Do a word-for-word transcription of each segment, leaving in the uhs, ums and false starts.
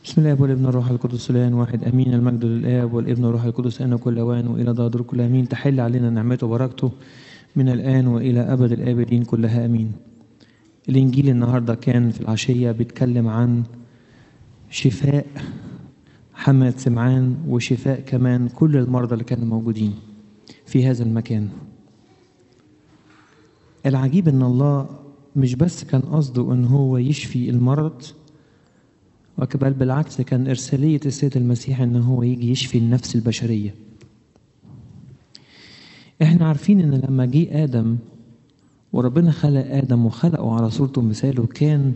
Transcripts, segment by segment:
بسم الله والابن والروح القدس الان واحد امين. المجد للاب والابن والروح القدس الان وكل اوان والى دار كل امين. تحل علينا نعمته وبركته من الان والى ابد الابدين كلها امين. الانجيل النهارده كان في العشيه بيتكلم عن شفاء حماة سمعان وشفاء كمان كل المرضى اللي كانوا موجودين في هذا المكان. العجيب ان الله مش بس كان قصده ان هو يشفي المرض، وكبل بالعكس كان إرسالية السيد المسيح إن هو يجي يشفي النفس البشرية. إحنا عارفين إن لما جه آدم وربنا خلق آدم وخلقه على صورته ومثاله، كان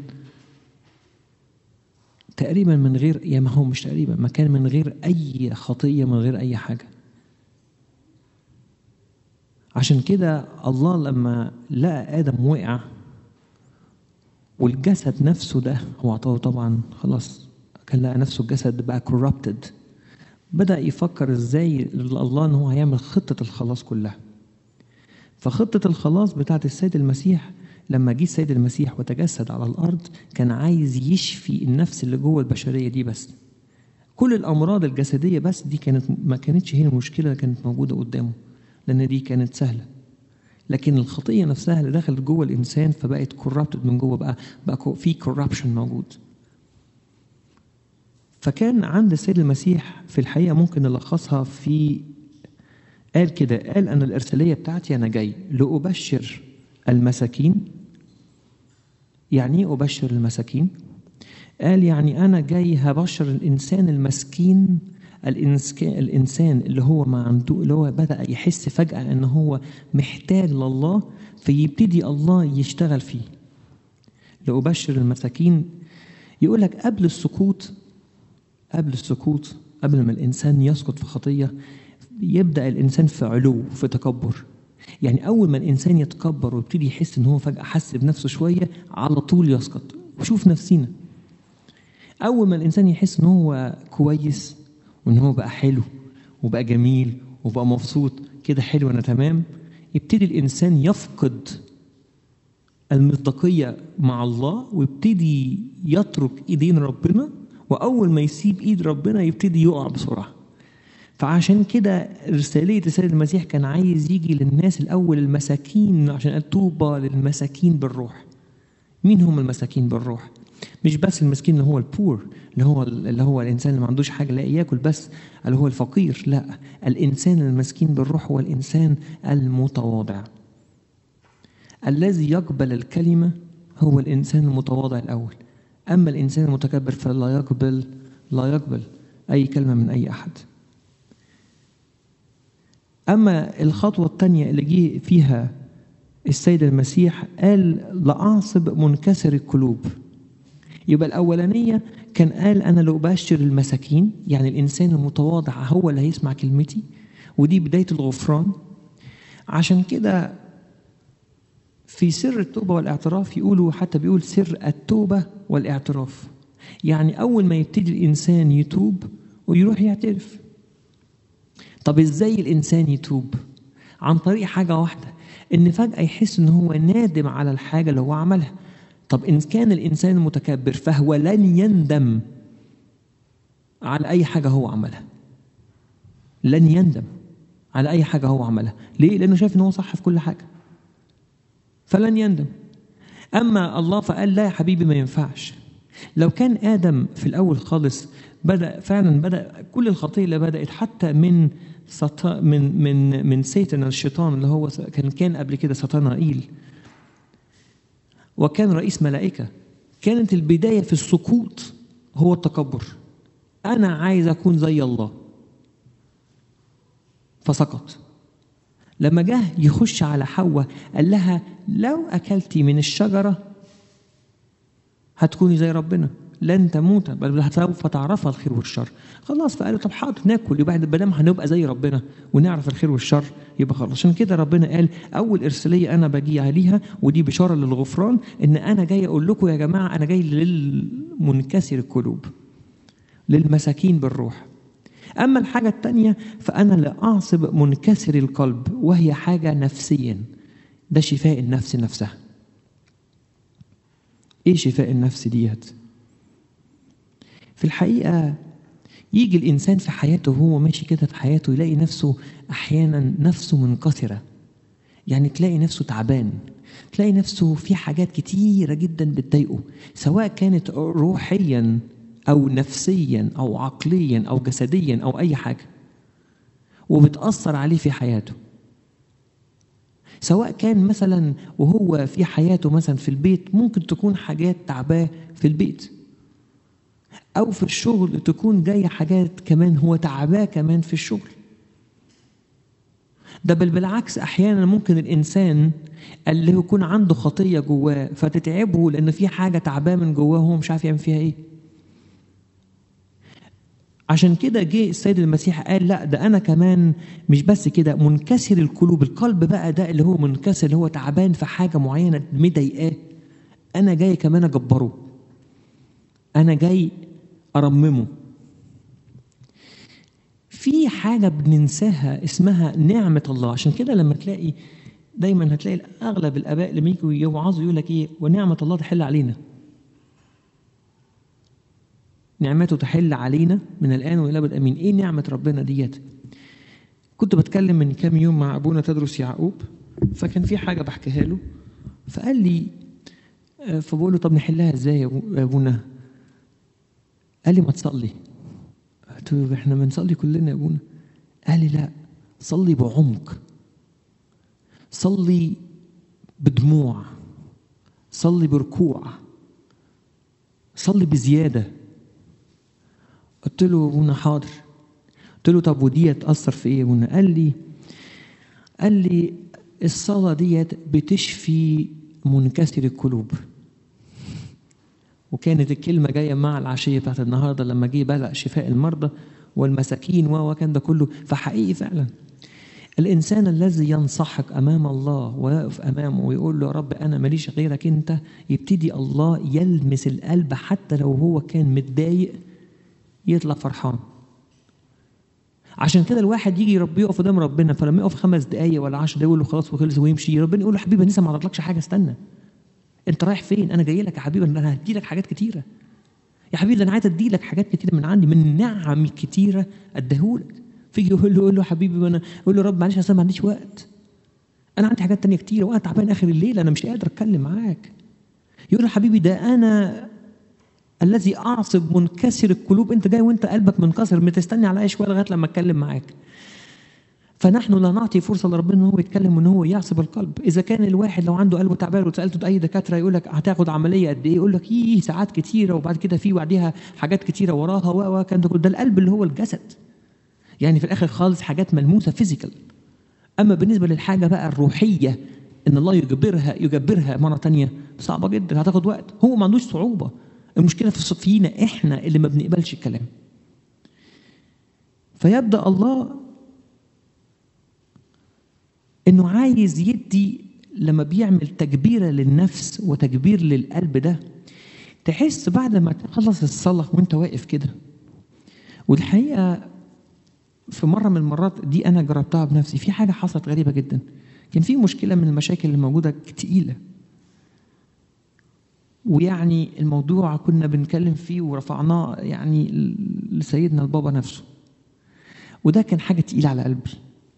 تقريبا من غير، يا ما هو مش تقريبا، ما كان من غير أي خطية، من غير أي حاجة. عشان كده الله لما لقى آدم وقع والجسد نفسه ده هو عطاه طبعا خلاص، كان لقى نفسه الجسد بقى corrupted، بدأ يفكر ازاي الله ان هو هيعمل خطة الخلاص كلها. فخطة الخلاص بتاعت السيد المسيح لما جه السيد المسيح وتجسد على الأرض كان عايز يشفي النفس اللي جوه البشرية دي بس. كل الأمراض الجسدية بس دي كانت ما كانتش هي المشكلة اللي كانت موجودة قدامه، لأن دي كانت سهلة. لكن الخطية نفسها اللي دخلت جوه الإنسان فبقت corrupted من جوه، بقى بقى في corruption موجود. فكان عند السيد المسيح في الحقيقة ممكن نلخصها في، قال كده، قال أن الإرسالية بتاعتي أنا جاي لأبشر المساكين. يعني إيه أبشر المساكين؟ قال يعني أنا جاي هبشر الإنسان المسكين، الإنسان اللي هو ما عنده، اللي هو بدأ يحس فجأة أنه هو محتاج لله، فيبتدي الله يشتغل فيه. لأبشر المساكين يقول لك قبل السقوط، قبل السقوط قبل ما الإنسان يسقط في خطية يبدأ الإنسان في علو، في تكبر. يعني أول ما الإنسان يتكبر ويبتدي يحس إن هو فجأة حس بنفسه شوية على طول يسقط. وشوف نفسينا، أول ما الإنسان يحس إن هو كويس وإن هو بقى حلو وبقى جميل وبقى مبسوط كده، حلو أنا تمام، يبتدي الإنسان يفقد المصداقية مع الله ويبتدي يترك إيدين ربنا، وأول ما يسيب إيد ربنا يبتدي يقع بسرعة. فعشان كده رسالية السيد المسيح كان عايز يجي للناس الأول المساكين، عشان قال طوبى للمساكين بالروح. مين هم المساكين بالروح؟ مش بس المسكين اللي هو البور، اللي هو اللي هو الإنسان اللي ما عندوش حاجة لا يأكل بس، اللي هو الفقير. لا، الإنسان المسكين بالروح هو الإنسان المتواضع. الذي يقبل الكلمة هو الإنسان المتواضع الأول. أما الإنسان المتكبر فلا يقبل لا يقبل أي كلمة من أي أحد. أما الخطوة الثانية اللي جه فيها السيد المسيح قال لأعصب منكسر القلوب. يبقى الأولانية كان قال أنا لأبشر المساكين، يعني الإنسان المتواضع هو اللي هيسمع كلمتي، ودي بداية الغفران. عشان كده في سر التوبة والاعتراف يقولوا، حتى بيقول سر التوبة والاعتراف، يعني أول ما يبتدي الإنسان يتوب ويروح يعترف. طب إزاي الإنسان يتوب؟ عن طريق حاجة واحدة، إن فجأة يحس إن هو نادم على الحاجة اللي هو عملها. طب إن كان الإنسان متكبر فهو لن يندم على أي حاجة هو عملها، لن يندم على أي حاجة هو عملها. ليه؟ لأنه شايف إن هو صح في كل حاجة، فلن يندم. أما الله فقال لا يا حبيبي ما ينفعش. لو كان آدم في الأول خالص بدأ فعلا، بدأ كل الخطية اللي بدأت حتى من سطا من من من سيتان الشيطان اللي هو كان كان قبل كده ساتانائيل، وكان رئيس ملائكة، كانت البداية في السقوط هو التكبر. أنا عايز أكون زي الله، فسقط. لما جه يخش على حواء قال لها لو أكلتي من الشجرة هتكوني زي ربنا، لن تموت بل سوف تعرف الخير والشر. خلاص، فقالوا طب حاضر ناكل، يبقى بدل هنبقى زي ربنا ونعرف الخير والشر يبقى خلاص. عشان كده ربنا قال اول ارساليه انا باجي عليها، ودي بشاره للغفران، ان انا جاي اقول لكم يا جماعه انا جاي للمنكسر القلوب، للمساكين بالروح. اما الحاجه الثانيه فانا لاعصب منكسر القلب، وهي حاجه نفسيا، ده شفاء النفس نفسها. ايه شفاء النفس ديت؟ في الحقيقة يجي الإنسان في حياته وهو ماشي كده في حياته يلاقي نفسه أحيانا نفسه منكسرة، يعني تلاقي نفسه تعبان، تلاقي نفسه في حاجات كتيرة جدا بتضايقه، سواء كانت روحيا أو نفسيا أو عقليا أو جسديا أو أي حاجة، وبتأثر عليه في حياته. سواء كان مثلا وهو في حياته مثلا في البيت ممكن تكون حاجات تعباه في البيت، أو في الشغل تكون جاية حاجات كمان هو تعباه كمان في الشغل. ده بل بالعكس أحيانا ممكن الإنسان اللي يكون عنده خطية جواه فتتعبه لأن في حاجة تعباه من جواه هو مش عارف يعمل فيها إيه. عشان كده جه السيد المسيح قال لا ده أنا كمان مش بس كده منكسر القلوب، القلب بقى ده اللي هو منكسر اللي هو تعبان في حاجة معينة مضايقاه، أنا جاي كمان أجبره، أنا جاي أرممه. في حاجة بننساها اسمها نعمة الله. عشان كده لما تلاقي دايما هتلاقي أغلب الآباء لما يجوا يوعظوا يقول لك إيه، ونعمة الله تحل علينا، نعمته تحل علينا من الآن وإلى أبد آمين. إيه نعمة ربنا ديت؟ كنت بتكلم من كام يوم مع أبونا تدرس يعقوب، فكان في حاجة بحكيها له فقال لي، فبقول له طب نحلها إزاي يا أبونا؟ قال لي ما تصلي. قلت له إحنا بنصلي كلنا يا أبونا. قال لي لا، صلي بعمق، صلي بدموع، صلي بركوع، صلي بزيادة. قلت له ابونا حاضر. قلت له طب ودي تأثر في ايه يا ابونا؟ قال لي قال لي الصلاة ديت بتشفي منكسر القلوب. وكانت الكلمة جاية مع العشية بتاعت النهاردة لما جه بدأ شفاء المرضى والمساكين وكان ده كله. فحقيقي فعلا الإنسان الذي ينصحك أمام الله ويقف أمامه ويقول له يا رب أنا ماليش غيرك أنت، يبتدي الله يلمس القلب حتى لو هو كان متضايق يطلع فرحان. عشان كده الواحد يجي ربي يقف قدام ربنا، فلما يقف خمس دقايق ولا عشر دقايق يقول له خلاص وخلص ويمشي، ربنا يقول له حبيبي أنا لسه ما عرضلكش حاجة، استنى أنت رايح فين؟ أنا جاي لك يا حبيبي، أنا هدي لك حاجات كتيرة يا حبيبي، أنا عايز أدي لك حاجات كتيرة من عندي، من نعم كتيرة أديهولك. فيجي يقول له يقول له حبيبي أنا يقول له رب معلش أنا ما عنديش وقت، أنا عندي حاجات تانية كتيرة وأنا تعبان آخر الليل أنا مش قادر أتكلم معاك. يقول له حبيبي ده أنا الذي أعصب منكسر القلوب، أنت جاي وأنت قلبك منكسر متستني على أي شوية لغاية لما أتكلم معاك. فنحن لا نعطي فرصة لربنا إن هو يتكلم وإن هو يعصب القلب. إذا كان الواحد لو عنده قلبه تعبان وسألته أي دكاترة يقول لك هتاخد عملية قد إيه؟ يقول لك إيه ساعات كتيرة وبعد كده في بعديها حاجات كتيرة وراها وكان ده القلب اللي هو الجسد، يعني في الآخر خالص حاجات ملموسة فيزيكال. أما بالنسبة للحاجة بقى الروحية إن الله يجبرها يجبرها مرة تانية صعبة جدا، هتاخد وقت. هو ما عندوش صعوبة، المشكلة في فينا إحنا اللي ما بنقبلش الكلام. فيبدأ الله إنه عايز يدي لما بيعمل تكبيرة للنفس وتكبير للقلب ده، تحس بعد ما تخلص الصلاة وانت واقف كده. والحقيقة في مرة من المرات دي أنا جربتها بنفسي، في حاجة حصلت غريبة جدا. كان في مشكلة من المشاكل اللي موجودة تقيلة، ويعني الموضوع كنا بنتكلم فيه ورفعناه يعني لسيدنا البابا نفسه، وده كان حاجة تقيلة على قلبي.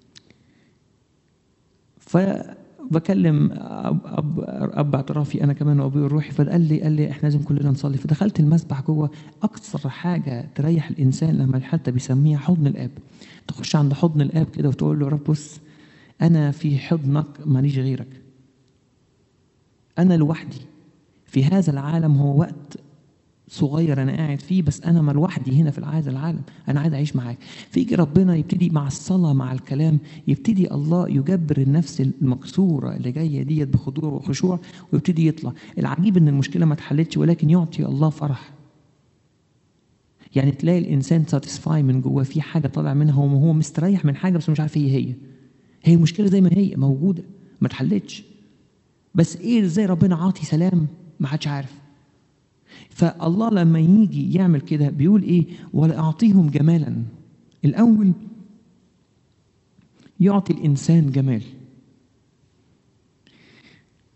فبكلم أب, أب اعترافي أنا كمان وأبوي الروحي، فقال لي قال لي إحنا لازم كلنا نصلي. فدخلت المسبح جوه. أكثر حاجة تريح الإنسان لما حتى بيسميها حضن الآب، تخش عند حضن الآب كده وتقول له رب بص أنا في حضنك ماليش غيرك، أنا لوحدي في هذا العالم، هو وقت صغير أنا قاعد فيه بس أنا ما لوحدي هنا في هذا العالم، أنا عايز أعيش معاك. فيجي ربنا يبتدي مع الصلاة مع الكلام، يبتدي الله يجبر النفس المكسورة اللي جاية ديت بخضوع وخشوع ويبتدي يطلع. العجيب إن المشكلة ما اتحلتش ولكن يعطي الله فرح. يعني تلاقي الإنسان ساتسفاي من جوه، في حاجة طالع منها وهو مستريح من حاجة بس مش عارف هي هي هي المشكلة زي ما هي موجودة ما اتحلتش، بس إيه إزاي ربنا عاطي سلام ما حدش عارف. فالله لما يجي يعمل كده بيقول ايه؟ ولا اعطيهم جمالا. الاول يعطي الانسان جمال.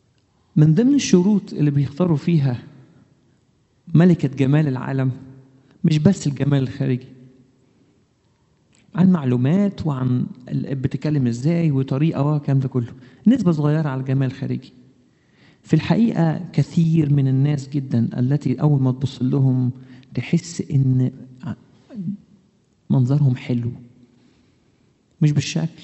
من ضمن الشروط اللي بيختاروا فيها ملكة جمال العالم مش بس الجمال الخارجي، عن معلومات وعن بتتكلم ازاي وطريقه والكلام ده كله، نسبه صغيره على الجمال الخارجي. في الحقيقه كثير من الناس جدا التي اول ما تبص لهم تحس ان منظرهم حلو، مش بالشكل،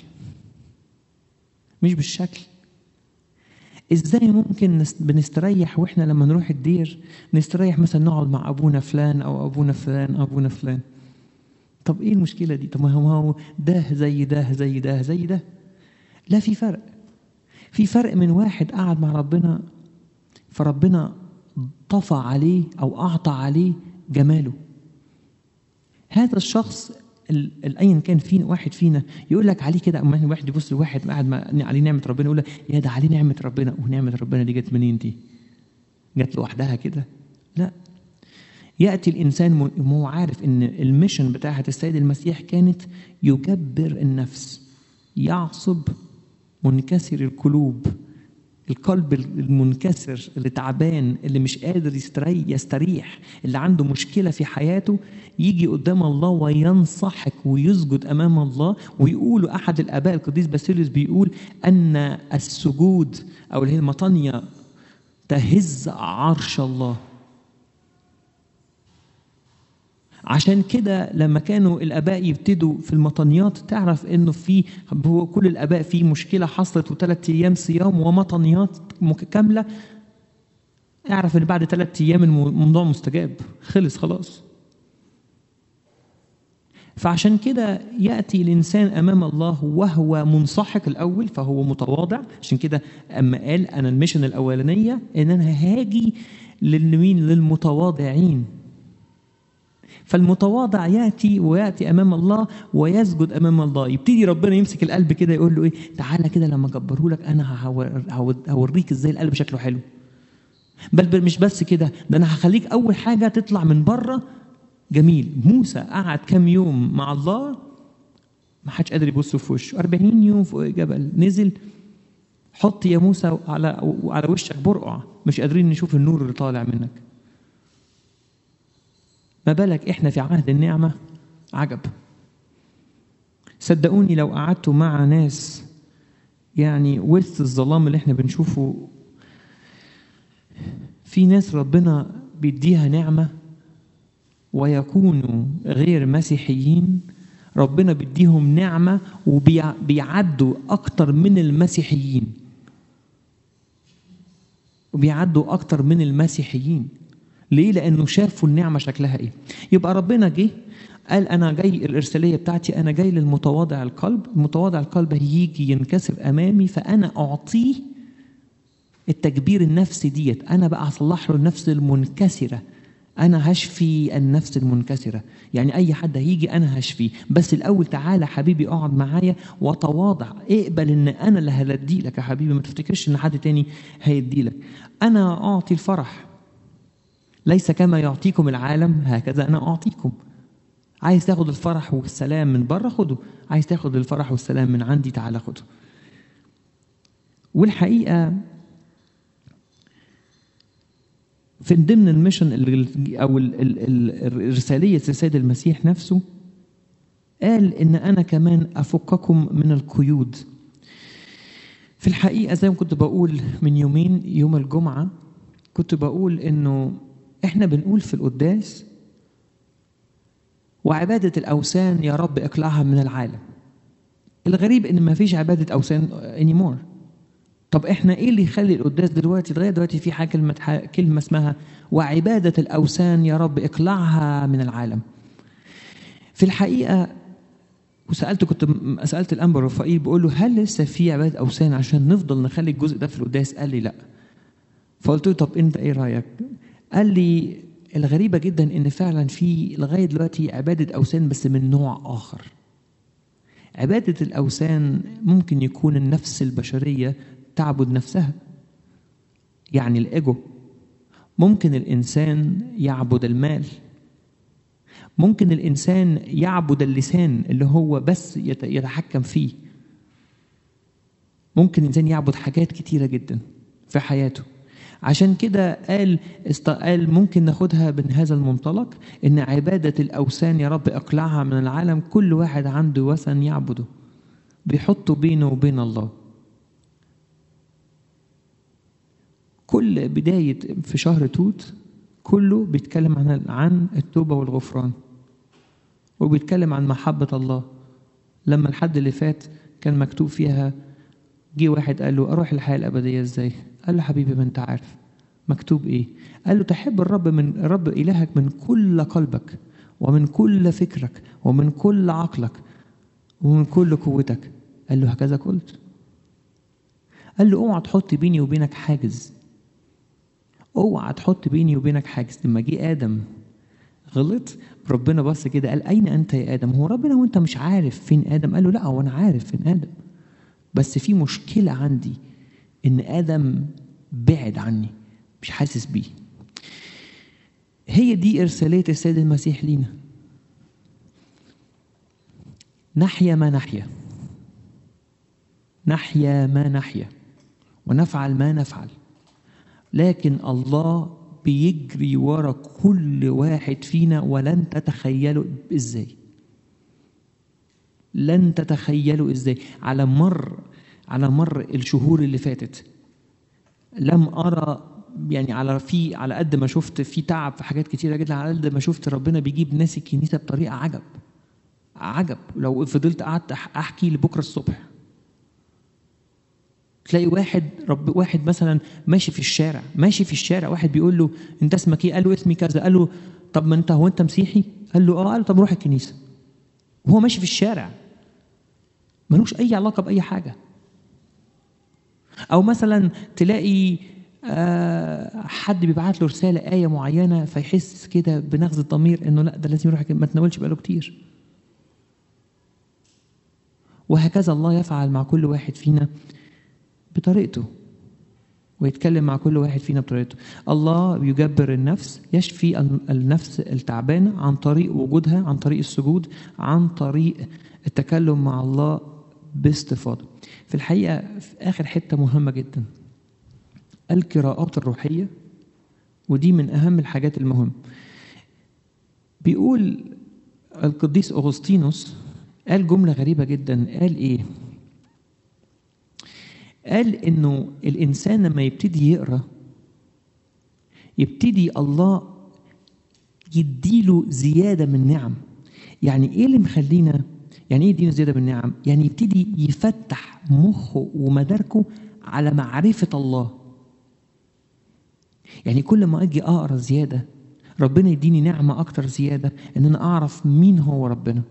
مش بالشكل. ازاي ممكن بنستريح واحنا لما نروح الدير نستريح مثلا نقعد مع ابونا فلان او ابونا فلان او ابونا فلان؟ طب ايه المشكله دي؟ طب ما هو ده زي ده زي ده زي ده. لا، في فرق. في فرق من واحد قعد مع ربنا فربنا طفى عليه او اعطى عليه جماله. هذا الشخص ايا كان فينا، واحد فينا يقول لك عليه كده، اما واحد يبص لواحد قاعد عليه نعمه ربنا يقول لك يا ده عليه نعمه ربنا. ونعمه ربنا دي جت منين؟ دي جت لوحدها كده؟ لا، ياتي الانسان وهو عارف ان الميشن بتاعه السيد المسيح كانت يجبر النفس، يعصب منكسر القلوب، القلب المنكسر اللي تعبان، اللي مش قادر يستريح, يستريح اللي عنده مشكلة في حياته، يجي قدام الله وينصحك ويسجد أمام الله. ويقول أحد الآباء القديس باسيليوس بيقول أن السجود أو اللي هي المطانية تهز عرش الله. عشان كده لما كانوا الآباء يبتدوا في المطنيات تعرف إنه في كل الآباء في مشكلة حصلت وثلاث أيام صيام ومطنيات كاملة، اعرف إن بعد ثلاث أيام الموضوع مستجاب، خلص خلاص. فعشان كده يأتي الإنسان أمام الله وهو منصحك الأول، فهو متواضع. عشان كده أما قال أنا الميشن الأولانية إن أنا هاجي للمين؟ للمتواضعين. فالمتواضع يأتي ويأتي أمام الله ويسجد أمام الله. يبتدي ربنا يمسك القلب كده يقول له إيه؟ تعالى كده لما أكبره لك أنا هوريك إزاي القلب شكله حلو. بل مش بس كده، ده أنا هخليك أول حاجة تطلع من بره جميل. موسى قعد كام يوم مع الله ما حدش قادر يبص في وشه، أربعين يوم فوق جبل، نزل حط يا موسى على على وشك برقع، مش قادرين نشوف النور اللي طالع منك. ما بالك احنا في عهد النعمة؟ عجب. صدقوني لو قعدتوا مع ناس يعني وسط الظلام اللي احنا بنشوفه، في ناس ربنا بيديها نعمة ويكونوا غير مسيحيين، ربنا بيديهم نعمة وبيعدوا أكتر من المسيحيين، وبيعدوا أكتر من المسيحيين. ليه؟ لأنه شافوا النعمة شكلها إيه. يبقى ربنا جه قال أنا جاي، الإرسالية بتاعتي أنا جاي للمتواضع القلب. المتواضع القلب هيجي ينكسر أمامي فأنا أعطيه التكبير النفسي ديت. أنا بقى أصلح له النفس المنكسرة، أنا هشفي النفس المنكسرة. يعني أي حد هيجي أنا هشفيه، بس الأول تعالى حبيبي اقعد معايا وتواضع، اقبل إن أنا اللي هلدي لك يا حبيبي، ما تفتكرش إن حد تاني هيدي لك. أنا أعطي الفرح، ليس كما يعطيكم العالم هكذا أنا أعطيكم. عايز تاخد الفرح والسلام من بره خده، عايز تاخد الفرح والسلام من عندي تعالى خده. والحقيقة في ضمن الميشن أو الرسالية السيد المسيح نفسه قال إن أنا كمان أفككم من القيود. في الحقيقة زي ما كنت بقول من يومين، يوم الجمعة كنت بقول إنه إحنا بنقول في القداس وعبادة الأوثان يا رب اقلعها من العالم. الغريب إن ما فيش عبادة أوثان anymore. طب إحنا إيه اللي يخلي القداس دلوقتي لغاية دلوقتي في حاجة كلمة كلمة اسمها وعبادة الأوثان يا رب اقلعها من العالم؟ في الحقيقة وسألت كنت سألت الأنبا رفائيل بقول له هل لسه في عبادة أوثان عشان نفضل نخلي الجزء ده في القداس؟ قال لي لا. فقلت له طب أنت إيه رأيك؟ قال لي الغريبة جدا إن فعلا في لغاية دلوقتي عبادة أوثان بس من نوع آخر. عبادة الأوثان ممكن يكون النفس البشرية تعبد نفسها، يعني الإيجو. ممكن الإنسان يعبد المال، ممكن الإنسان يعبد اللسان اللي هو بس يتحكم فيه، ممكن الإنسان يعبد حاجات كتيرة جدا في حياته. عشان كده قال است... قال ممكن ناخدها من هذا المنطلق ان عبادة الاوثان يا رب اقلعها من العالم. كل واحد عنده وثن يعبده بيحطه بينه وبين الله. كل بداية في شهر توت كله بيتكلم عن عن التوبة والغفران، وبيتكلم عن محبة الله. لما الحد اللي فات كان مكتوب فيها، جه واحد قال له اروح الحياة الابدية ازاي؟ قال له حبيبي ما انت عارف مكتوب ايه. قال له تحب الرب من الرب الهك من كل قلبك ومن كل فكرك ومن كل عقلك ومن كل قوتك. قال له هكذا قلت. قال له اوعى تحط بيني وبينك حاجز، اوعى تحط بيني وبينك حاجز. لما جه ادم غلط ربنا بص كده قال اين انت يا ادم؟ هو ربنا وانت مش عارف فين ادم؟ قال له لا هو انا عارف فين ادم، بس في مشكلة عندي ان ادم بعد عني مش حاسس بيه. هي دي ارسالية السيد المسيح لينا. نحيا ما نحيا، نحيا ما نحيا ونفعل ما نفعل، لكن الله بيجري ورا كل واحد فينا ولن تتخيلوا ازاي. لن تتخيلوا ازاي. على مر على مر الشهور اللي فاتت لم ارى يعني على في على قد ما شفت في تعب في حاجات كتيره جدا، على قد ما شفت ربنا بيجيب ناس الكنيسه بطريقه عجب عجب. لو فضلت قعدت احكي لبكره الصبح تلاقي واحد رب واحد مثلا ماشي في الشارع ماشي في الشارع واحد بيقول له انت اسمك ايه؟ قال له اسمي كذا. قال له طب ما انت هو انت مسيحي؟ قال له اه. قال له طب روح الكنيسه. وهو ماشي في الشارع ملوش اي علاقه باي حاجه. او مثلا تلاقي آه حد بيبعت له رساله ايه معينه فيحس كده بنغز الضمير انه لا ده لازم يروح ما تناولش بقاله كتير. وهكذا الله يفعل مع كل واحد فينا بطريقته، ويتكلم مع كل واحد فينا بطريقته. الله يجبر النفس، يشفي النفس التعبانة عن طريق وجودها، عن طريق السجود، عن طريق التكلم مع الله باستفاضة. في الحقيقة في آخر حتة مهمة جدا، القراءات الروحية، ودي من أهم الحاجات المهمة. بيقول القديس أغسطينوس قال جملة غريبة جدا. قال إيه؟ قال إنه الإنسان لما يبتدي يقرأ يبتدي الله يديله زيادة من نعم. يعني إيه اللي مخلينا يعني إيه يديله زيادة من نعم؟ يعني يبتدي يفتح مخه ومداركه على معرفة الله. يعني كل ما أجي أقرأ زيادة ربنا يديني نعمة أكتر زيادة إن أنا أعرف مين هو ربنا.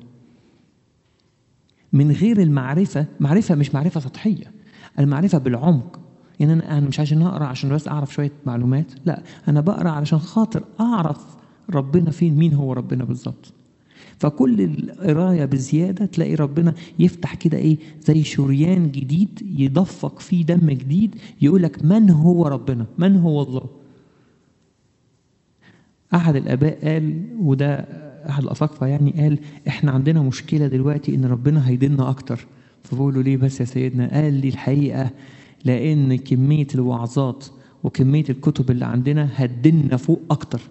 من غير المعرفة، معرفة مش معرفة سطحية، المعرفة بالعمق. يعني أنا أنا مش عشان أقرأ عشان بس أعرف شوية معلومات، لا أنا بقرأ علشان خاطر أعرف ربنا فين، مين هو ربنا بالظبط. فكل القراية بزيادة تلاقي ربنا يفتح كده إيه زي شريان جديد يدفق فيه دم جديد يقولك من هو ربنا، من هو الله. أحد الآباء قال، وده أحد الأساقفة يعني، قال إحنا عندنا مشكلة دلوقتي إن ربنا هيدلنا أكتر. فبقولوا ليه بس يا سيدنا؟ قال لي الحقيقة لأن كمية الوعظات وكمية الكتب اللي عندنا هتدلنا فوق أكتر.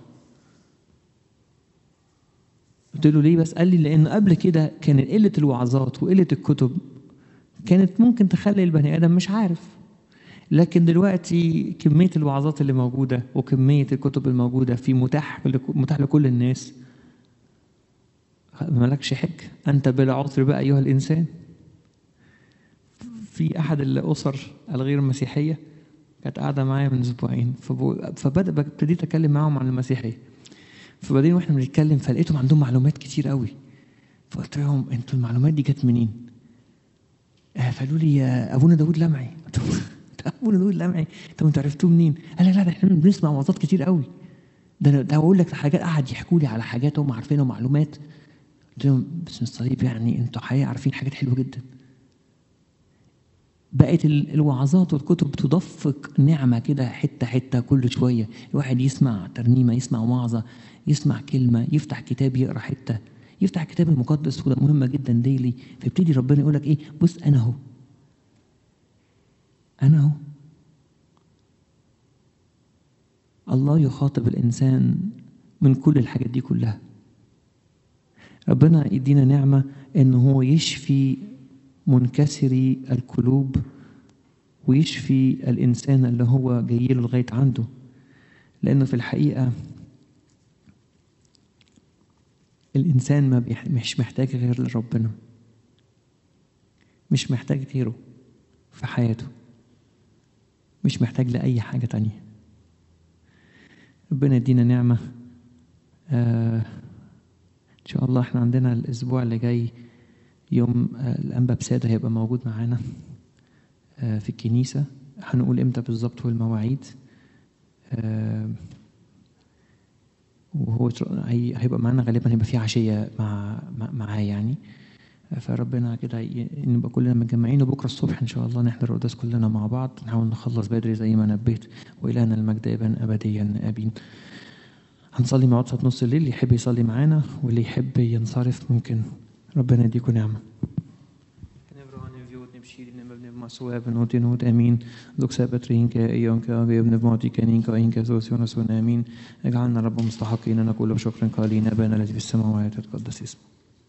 قلت له ليه بس؟ قال لي لأن قبل كده كان قلة الوعظات وقلة الكتب كانت ممكن تخلي البني آدم مش عارف، لكن دلوقتي كمية الوعظات اللي موجودة وكمية الكتب الموجودة في متاح متاح لكل الناس، مالكش حج أنت بلا عذر بقى أيها الإنسان. في أحد الأسر الغير المسيحية كانت قاعدة معايا من أسبوعين، فبدأ ابتديت أتكلم معهم عن المسيحية. فبعدين واحنا بنتكلم فلقيتهم عندهم معلومات كتير قوي. فقلت لهم انتوا المعلومات دي جت منين؟ آه فقالوا لي يا ابونا داود لمعي. ابونا داود لمعي انتوا انتوا عرفتوه منين؟ قال لا لا احنا بنسمع وعظات كتير قوي. ده ده اقول لك حاجات، قعد يحكوا لي على حاجات هم عارفينها ومعلومات. قلت لهم باسم الصليب يعني انتوا حقيقة عارفين حاجات حلوه جدا. بقت الوعظات والكتب تدفق نعمه كده حته حته كل شويه، الواحد يسمع ترنيمه، يسمع وعظه، يسمع كلمه، يفتح كتاب يقرا حته، يفتح الكتاب المقدس، وده مهمه جدا ديلي. فيبتدي ربنا يقول لك ايه؟ بص انا اهو، انا اهو. الله يخاطب الإنسان من كل الحاجات دي كلها. ربنا يدينا نعمة إنه هو يشفي منكسري القلوب ويشفي الإنسان اللي هو جاي له لغاية عنده، لأنه في الحقيقة الإنسان ما مش محتاج غير لربنا، مش محتاج غيره في حياته، مش محتاج لأي حاجة تانية. ربنا يدينا نعمة. آه إن شاء الله إحنا عندنا الأسبوع اللي جاي يوم آه الأنبا بسادة هيبقى موجود معانا آه في الكنيسة. هنقول إمتى بالظبط والمواعيد، آه وهو هيبقى معانا غالبا، هيبقى في عشية مع معاه يعني. فربنا كده نبقى كلنا متجمعين، وبكره الصبح ان شاء الله نحضر القداس كلنا مع بعض، نحاول نخلص بدري زي ما نبهت. والهنا المجد ابا ابديا امين. هنصلي مع عطسة نص الليل، اللي يحب يصلي معانا واللي يحب ينصرف ممكن. ربنا يديكم نعمه. امين. دوك سابترين كايون كاغيب نفماتي كانين كاين كاسوسيون سون امين. اجعلنا رب مستحقين ان نقول بشكر قائلين ابانا الذي في السماوات يتقدس اسمك.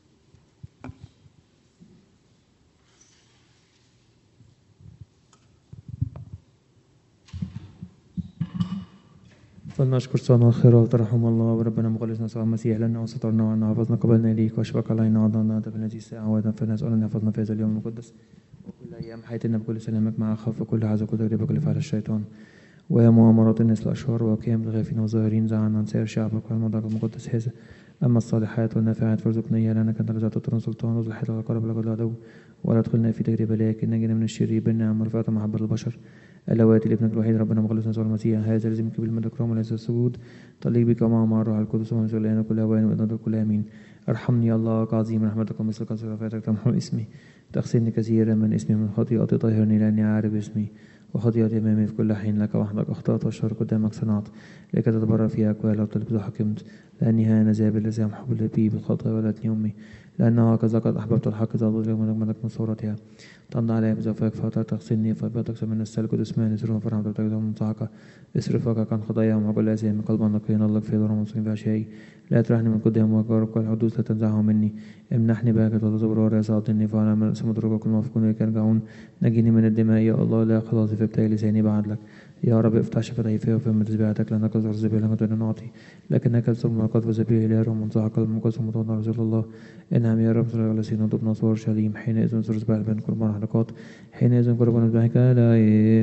فلنشكر صانع الخيرات رحم الله وربنا مخلصنا يسوع المسيح لنا وسترنا وعنا حفظنا قبلنا اليك واشفق علينا وعضنا في هذه الساعه وادم فنسالنا يحفظنا في هذا اليوم المقدس وكل ايام حياتنا بكل سلامك مع خوف كل عزة وكل تجربه كل فعل الشيطان ومؤامرات الناس الاشرار وقيام الغافين والظاهرين زعنا عن سائر شعبك والمضاق المقدس هذا. اما الصالحات والنافعات فارزقنا اياها لانك انت الذي تعطي سلطان وزلحت القرب لك العدو ولا تدخلنا في تجربه لكن نجينا من الشرير بالنعم ورفعه محبه البشر اللواتي لابنك الوحيد ربنا مخلصنا يسوع المسيح هذا الذي منك بالمجد والكرامه وليس السجود طليق بك ومع مع الروح القدس ومن الان كل اوان واذن كل امين. ارحمني يا الله كعظيم رحمتك ومثل كثر رفعتك تمحو اسمي تغسلني كثيرا من اسمي من خطيئتي طهرني لاني عارف اسمي وخطيئتي امامي في كل حين لك وحدك اخطات والشر قدامك صنعت لكي تتبرر في اكوال وتلبس حكمت لاني ها ذاب الذي يمحو بي بالخطايا ولدتني امي لانه هكذا قد احببت الحق ذا ظل يوم ملك من صورتها تمضى علي بزوفك فاتك تغسلني فبيتك من السلك ودسمان يسرون فرحمتك تجدهم من صحك اصرفك عن خطاياهم وكل اسيا من قلبا نقيا الله في ضرر مصرين في شيء لا ترحني من قدام وجارك كل حدوث لا تنزعه مني امنحني بهجة وتزبر ورأس عضني فعلى من اسم دروبك الموافقون لك يرجعون نجيني من الدماء يا الله لا خلاصي في ابتالي لساني بعد لك يا رب افتح شفتي فيها وفهم تسبيحتك لانك تزر زبيل لك دون نعطي لكنك تسب ملقات وزبيل الى رب منصح قلب مقدس ومتواضع رسول الله انعم يا رب صلى الله عليه وسلم ضب نصور شليم حينئذ نصر سباح بين قربان حلقات حينئذ قربان ذبحك لا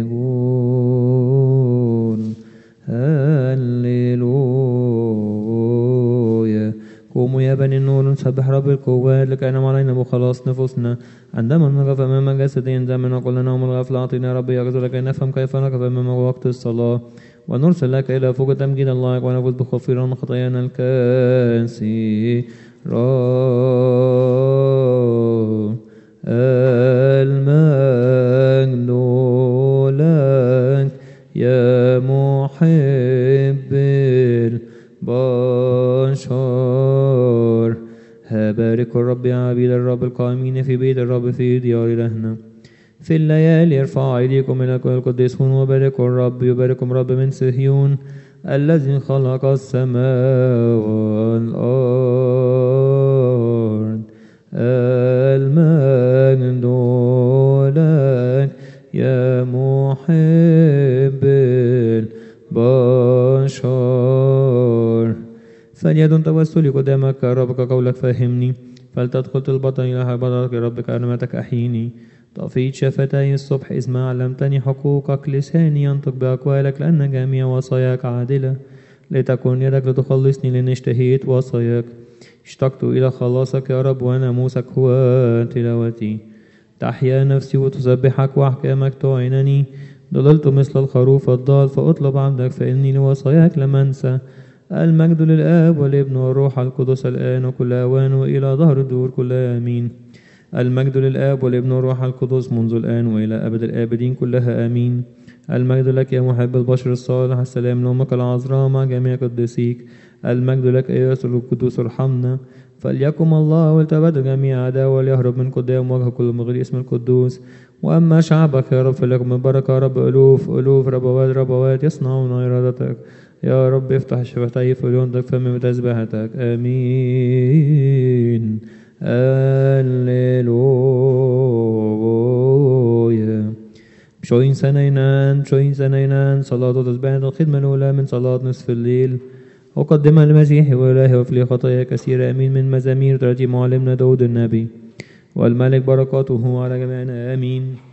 يقول هللويا. قوموا يا بني النور نسبح رب القوات لك أنعم علينا بخلاص نفوسنا عندما نقف أمام جسدين زمنا قلنا نوم الغفلة أعطينا ربي يغفر لكي نفهم كيف نقف أمام وقت الصلاة ونرسل لك إلى فوق تمجيد الله ونفوز بغفران خطايانا الكثيرة. المجد لك يا محب البشر. بارك الرب يا عبيد الرب القائمين في بيت الرب في ديار إلهنا. في الليالي ارفعوا أيديكم إلى القديسون وباركوا الرب يبارككم رب من صهيون الذي خلق السماء والأرض. المجد لك يا محب البشر. فليدن توسلي قدامك ربك قولك فهمني فلتدخل البطن إلى حبضك ربك أرمتك أحيني. طفيت شفتي الصبح إذ ما علمتني حقوقك لساني ينطق بأقوالك لأن جميع وصاياك عادلة لتكن يدك لتخلصني لأن اشتهيت وصاياك. اشتقت إلى خلاصك يا رب وناموسك هو تلاوتي. تحيا نفسي وتسبحك وأحكامك تعينني. ضللت مثل الخروف الضال فأطلب عبدك فإني لوصاياك لم أنسى. المجد للآب والابن والروح القدس الآن وكل أوان وإلى ظهر الدور كل آمين. المجد للآب والابن والروح القدس منذ الآن وإلى أبد الآبدين كلها آمين. المجد لك يا محب البشر الصالح السلام لأمك العذراء مع جميع قديسيك. المجد لك أيها القدوس ارحمنا. فليكن الله ولتبدل جميع عداوة وليهرب من قدام وجه كل مغري اسم القدوس. وأما شعبك يا رب فليكن من بركة رب ألوف ألوف ربوات ربوات يصنعون إرادتك يا رب افتح شفتي فلينطق فمي بتسبحتك. آمين. هللويا. بشوين سنينان بشوين سنينان صلاة وتسبيحة الخدمة الأولى من صلاة نصف الليل. أقدمها المسيح وإله وفي خطايا كثيرة. أمين. من مزامير ترتيب معلمنا داود النبي. والملك بركاته على جميعنا. آمين.